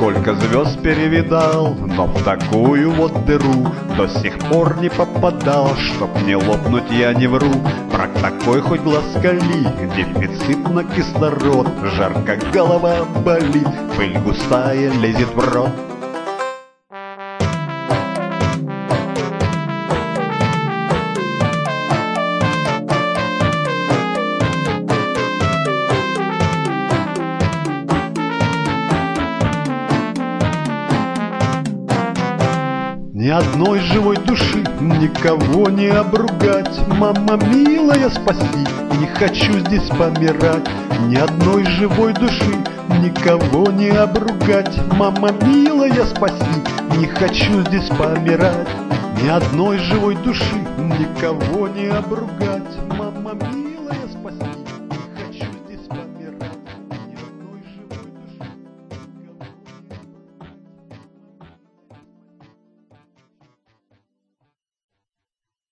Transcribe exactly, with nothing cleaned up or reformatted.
Сколько звезд перевидал, но в такую вот дыру до сих пор не попадал. Чтоб не лопнуть, я не вру. Про такой хоть глаз кали, дефицит на кислород. Жарко голова болит, пыль густая лезет в рот. Ни одной живой души, никого не обругать. Мама милая, спаси, не хочу здесь помирать. Ни одной живой души, никого не обругать. Мама милая, спаси, не хочу здесь помирать. Ни одной живой души, никого не обругать. Мама милая.